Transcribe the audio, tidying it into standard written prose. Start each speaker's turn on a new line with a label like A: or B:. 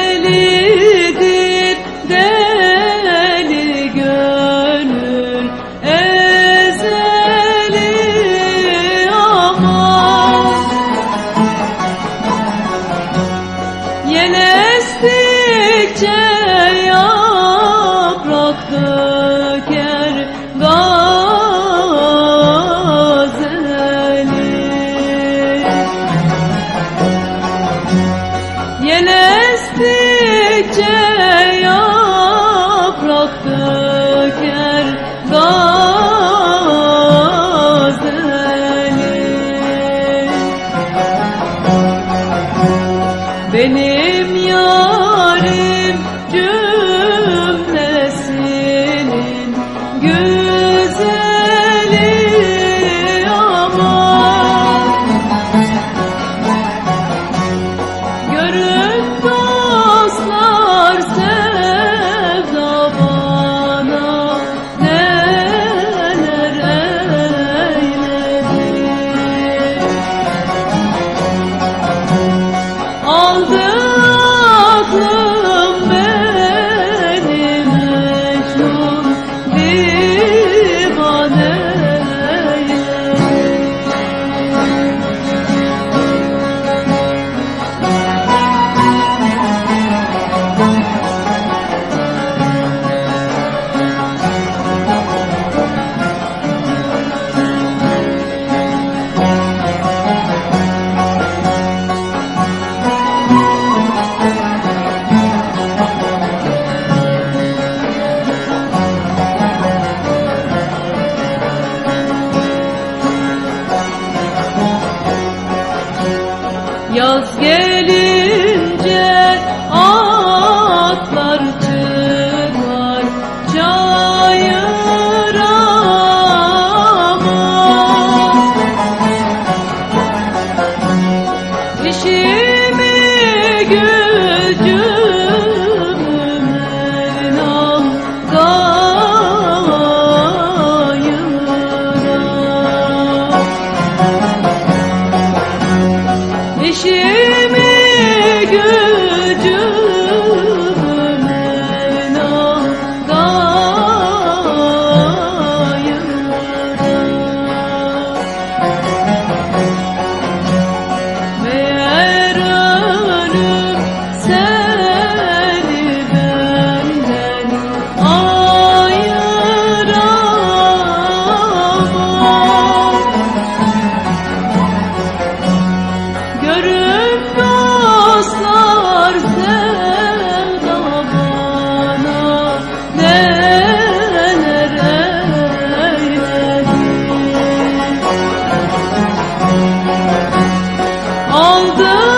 A: delidir deli gönül ezeli aman. Yel estikçe yaprak döker gazeli. Yel estikçe yaprak döker gazeli. Benim yarim cümlesinin güzeli aman. Görün dostlar sevda bana neler eyledi. Aldı aklım beni Mecnun divane eyledi. Yaz gelince atlar çıkar çayıra aman. İşimi gücümü Mevlam gayıra. İşimi gücümü Mevlam gayıra. Meğer ölüm seni benden ayıramaz. Görün dostlar sevda bana neler eyledi. Aldı